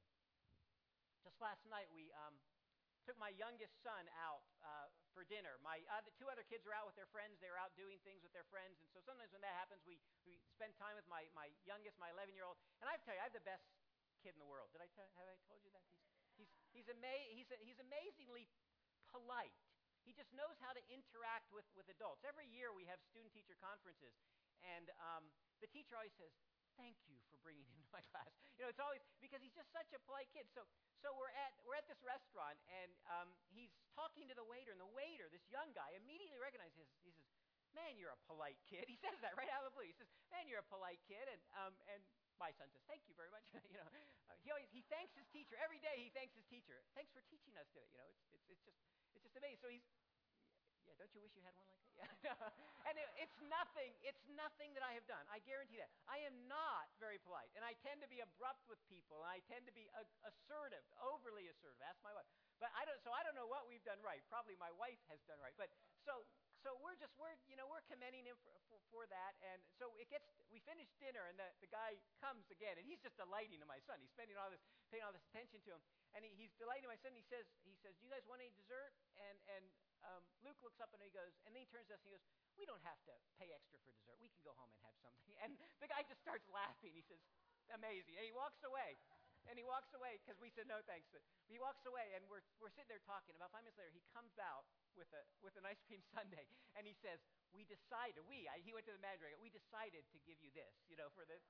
Just last night, we took my youngest son out for dinner. My two other kids were out with their friends. They were out doing things with their friends. And so sometimes when that happens, we spend time with my youngest, my 11-year-old. And I have to tell you, I have the best kid in the world. Have I told you that? He's amazingly polite. He just knows how to interact with adults. Every year we have student-teacher conferences. And the teacher always says, thank you for bringing him to my class. You know, it's always because he's just such a polite kid. So we're at this restaurant, and he's talking to the waiter, and the waiter, this young guy, immediately recognizes. He says, "Man, you're a polite kid." He says that right out of the blue. He says, "Man, you're a polite kid," and my son says, "Thank you very much." You know, he thanks his teacher every day. He thanks his teacher. Thanks for teaching us today. You know, it's just amazing. So he's. Yeah, don't you wish you had one like that? Yeah. And it's nothing that I have done. I guarantee that. I am not very polite, and I tend to be abrupt with people, and I tend to be assertive, overly assertive. Ask my wife. But I don't know what we've done right. Probably my wife has done right. But so we're commending him for that. And so we finish dinner, and the guy comes again, and he's just delighting to my son. He's paying all this attention to him, and he's delighting my son. And he says, "Do you guys want any dessert?" And Luke looks up and he goes, and then he turns to us and he goes, "We don't have to pay extra for dessert. We can go home and have something." And the guy just starts laughing. He says, "Amazing." And he walks away. Because we said no thanks. He walks away, and we're sitting there talking. About 5 minutes later, he comes out with an ice cream sundae, and he says, he went to the manager. We decided to give you this, for the.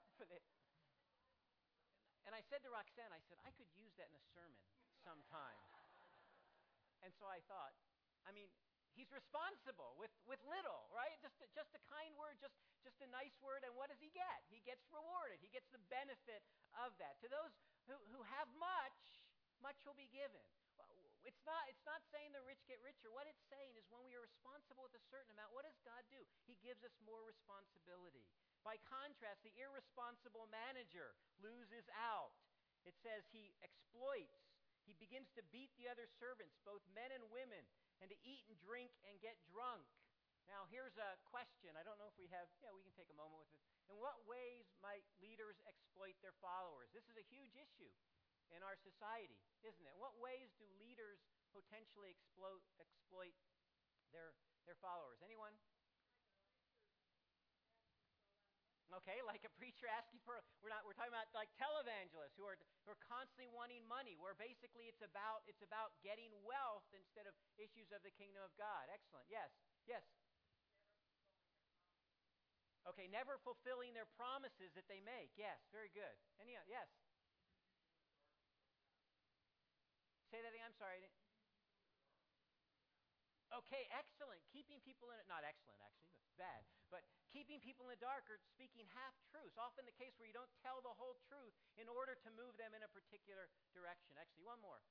And I said to Roxanne, I said, I could use that in a sermon sometime. And so I thought, he's responsible with little, right? Just a kind word, just a nice word, and what does he get? He gets rewarded. He gets the benefit of that. To those who have much will be given. It's not saying the rich get richer. What it's saying is when we are responsible with a certain amount, what does God do? He gives us more responsibility. By contrast, the irresponsible manager loses out. It says he exploits. He begins to beat the other servants, both men and women, and to eat and drink and get drunk. Now, here's a question. I don't know if we can take a moment with it. In what ways might leaders exploit their followers? This is a huge issue in our society, isn't it? In what ways do leaders potentially exploit their followers? Anyone? Okay, like a preacher asking for. We're talking about like televangelists who are constantly wanting money, where basically it's about getting wealth instead of issues of the kingdom of God. Excellent. Yes. Okay, never fulfilling their promises that they make. Yes, very good. Yes. Say that again. I'm sorry. Okay, excellent. Keeping people in it, not excellent actually, but bad. But keeping people in the dark or speaking half-truths, often the case where you don't tell the whole truth in order to move them in a particular direction. Actually, one more.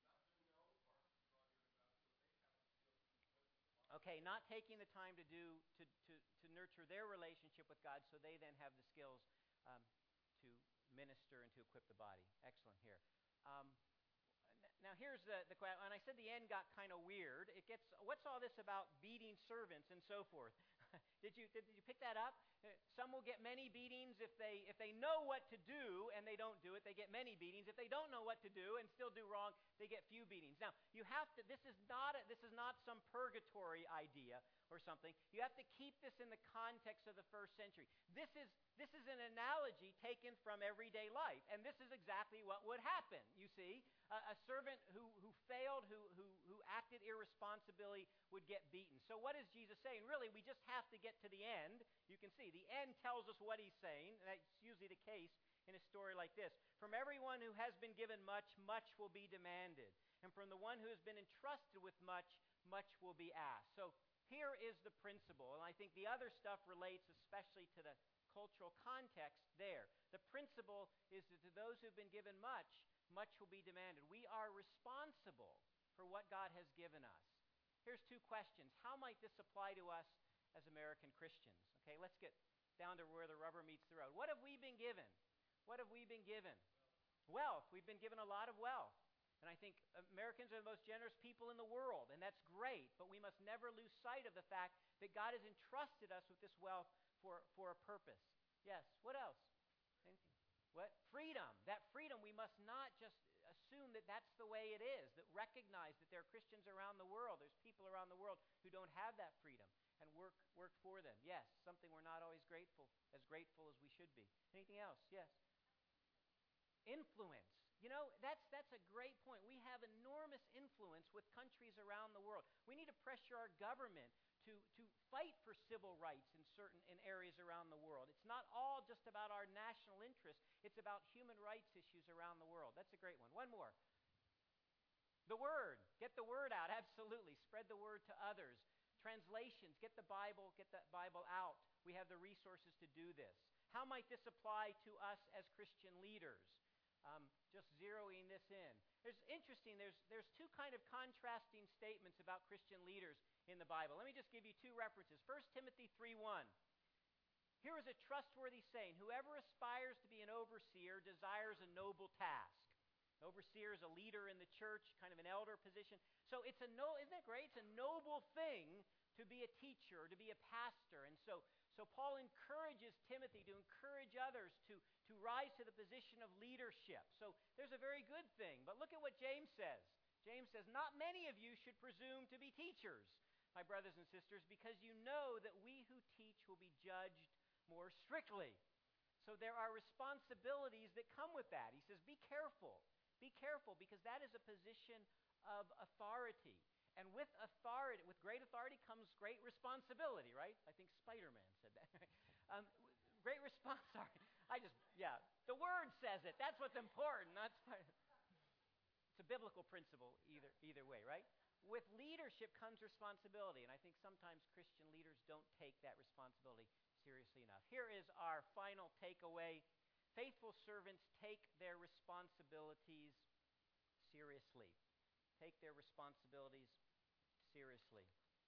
Okay, not taking the time to nurture their relationship with God so they then have the skills to minister and to equip the body. Excellent here. Now here's the question. And I said the end got kind of weird. What's all this about beating servants and so forth? Did you pick that up? Some will get many beatings if they know what to do and they don't do it. They get many beatings. If they don't know what to do and still do wrong, they get few beatings. Now, you have to. This is not some purgatory idea or something. You have to keep this in the context of the first century. This is an analogy taken from everyday life, and this is exactly what would happen. You see, a servant who failed, who acted irresponsibly, would get beaten. So what is Jesus saying? Really, we just have to get to the end. You can see the end tells us what he's saying, and that's usually the case in a story like this. From everyone who has been given much, much will be demanded. And from the one who has been entrusted with much, much will be asked. So here is the principle, and I think the other stuff relates especially to the cultural context there. The principle is that to those who have been given much, much will be demanded. We are responsible for what God has given us. Here's two questions. How might this apply to us as American Christians? Okay, let's get down to where the rubber meets the road. What have we been given? What have we been given? Wealth. We've been given a lot of wealth. And I think Americans are the most generous people in the world, and that's great, but we must never lose sight of the fact that God has entrusted us with this wealth for a purpose. Yes, what else? Anything? What? Freedom. That freedom, we must not just assume that that's the way it is, that recognize that there are Christians around the world, there's people around the world who don't have that freedom, and work for them. Yes, something we're not always grateful as we should be. Anything else? Yes. Influence. You know, that's a great point. We have enormous influence with countries around the world. We need to pressure our government to fight for civil rights in areas around the world. It's not all just about our national interests. It's about human rights issues around the world. That's a great one. One more. The Word. Get the Word out. Absolutely. Spread the Word to others. Translations. Get the Bible out. We have the resources to do this. How might this apply to us as Christian leaders? Just zeroing this in. There's two kind of contrasting statements about Christian leaders in the Bible. Let me just give you two references. 1 Timothy 3:1. Here is a trustworthy saying: whoever aspires to be an overseer desires a noble task. An overseer is a leader in the church, kind of an elder position. So isn't that great? It's a noble thing to be a teacher, to be a pastor. And so Paul encourages Timothy to encourage others to rise to the position of leadership. So there's a very good thing. But look at what James says. James says, not many of you should presume to be teachers, my brothers and sisters, because you know that we who teach will be judged more strictly. So there are responsibilities that come with that. He says, be careful. Be careful, because that is a position of authority. And with authority, with great authority comes great responsibility, right? I think Spider-Man said that. Great response. Sorry. The Word says it. That's what's important. It's a biblical principle either way, right? With leadership comes responsibility, and I think sometimes Christian leaders don't take that responsibility seriously enough. Here is our final takeaway. Faithful servants take their responsibilities seriously. Take their responsibilities seriously.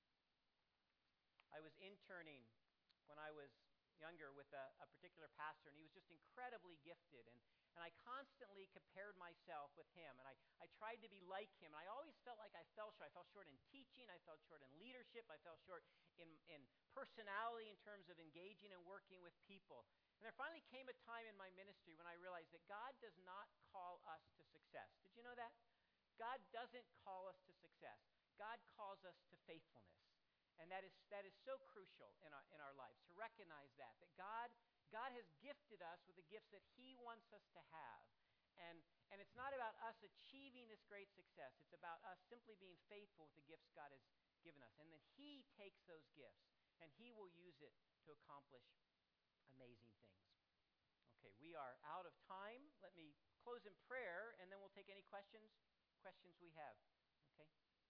I was interning when I was younger with a particular pastor, and he was just incredibly gifted, and I constantly compared myself with him, and I tried to be like him, and I always felt like I fell short. I fell short in teaching, I fell short in leadership, I fell short in personality in terms of engaging and working with people. And there finally came a time in my ministry when I realized that God does not call us to success. Did you know that? God doesn't call us to success. God calls us to faithfulness. And that is so crucial in our lives, to recognize that God has gifted us with the gifts that He wants us to have. And it's not about us achieving this great success. It's about us simply being faithful with the gifts God has given us. And then He takes those gifts, and He will use it to accomplish amazing things. Okay, we are out of time. Let me close in prayer, and then we'll take any questions we have. Okay?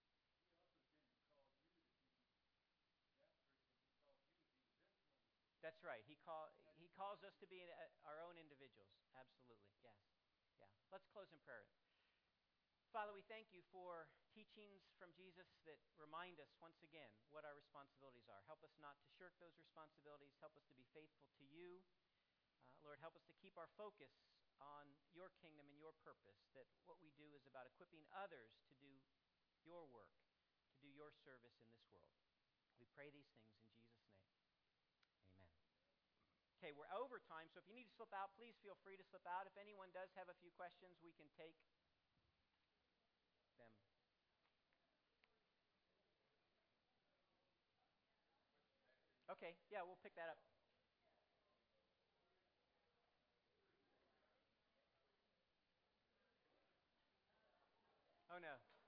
That's right. He calls us to be our own individuals. Absolutely. Yes. Yeah. Let's close in prayer. Father, we thank you for teachings from Jesus that remind us once again what our responsibilities are. Help us not to shirk those responsibilities. Help us to be faithful to you. Lord, help us to keep our focus on your kingdom and your purpose, that what we do is about equipping others to do your work, to do your service in this world. We pray these things in Jesus' name. Okay, we're over time, so if you need to slip out, please feel free to slip out. If anyone does have a few questions, we can take them. Okay, yeah, we'll pick that up. Oh, no.